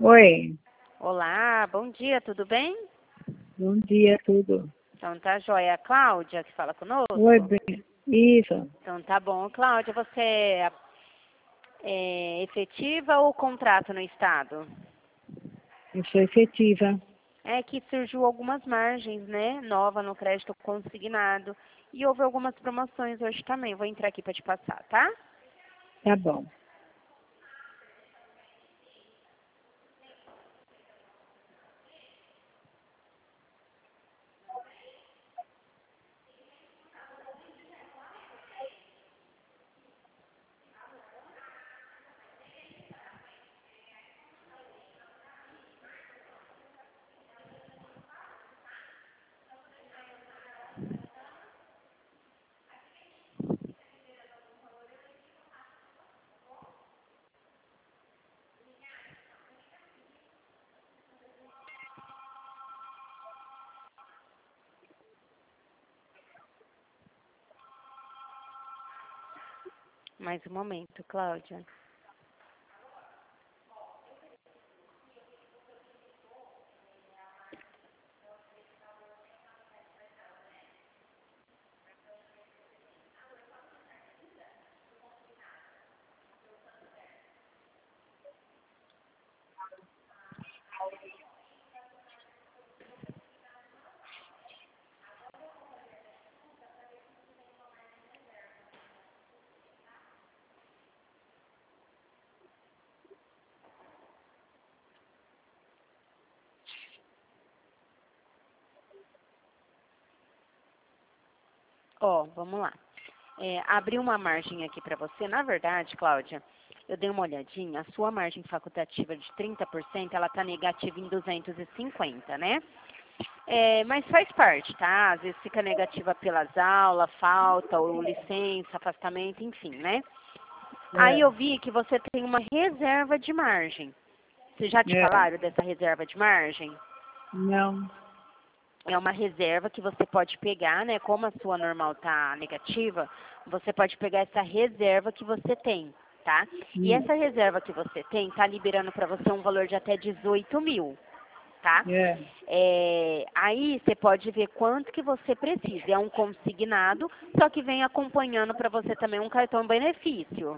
Oi, Olá, bom dia, tudo bem? bom dia, tudo. Então tá joia. Cláudia, que fala Oi, conosco? bem. Isso, Então tá bom. Cláudia, você é efetiva ou contrato no Estado? eu sou efetiva. É que surgiu algumas margens, né? Nova no crédito consignado. E houve algumas promoções hoje também. Vou entrar aqui para te passar, tá? Tá bom. Mais um momento, Cláudia. Ó, vamos lá. Abri uma margem aqui para você. Na verdade, Cláudia, eu dei uma olhadinha. A sua margem facultativa de 30%, ela tá negativa em 250, né? Mas faz parte, tá? Às vezes fica negativa pelas aulas, falta, ou licença, afastamento, enfim, né? Aí É, eu vi que você tem uma reserva de margem. Vocês já te é, falaram dessa reserva de margem? não, É uma reserva que você pode pegar, né? Como a sua normal tá negativa, você pode pegar essa reserva que você tem, tá? E hum, essa reserva que você tem tá liberando para você um valor de até 18 mil, tá? é, Aí você pode ver quanto que você precisa. É um consignado, só que vem acompanhando para você também um cartão benefício.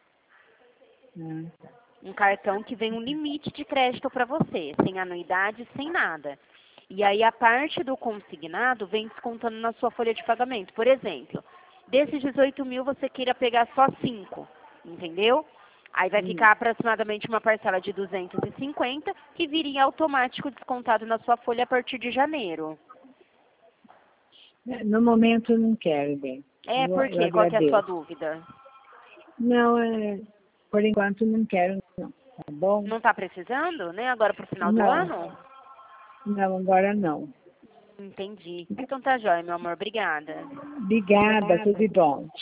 é, Um cartão que vem um limite de crédito para você, sem anuidade, sem nada. E aí a parte do consignado vem descontando na sua folha de pagamento. Por exemplo, desses 18 mil você queira pegar só 5, entendeu? Aí vai hum. ficar aproximadamente uma parcela de 250 que viria automático descontado na sua folha a partir de janeiro. No momento eu não quero, bem. Por Eu quê? Qual que é a sua agradeço. dúvida? Não, por enquanto não quero, não. Tá bom? Não está precisando, né? Agora pro final do Não, ano? não, agora não. Entendi. Então tá jóia, meu amor. Obrigada. Obrigada, tudo de bom.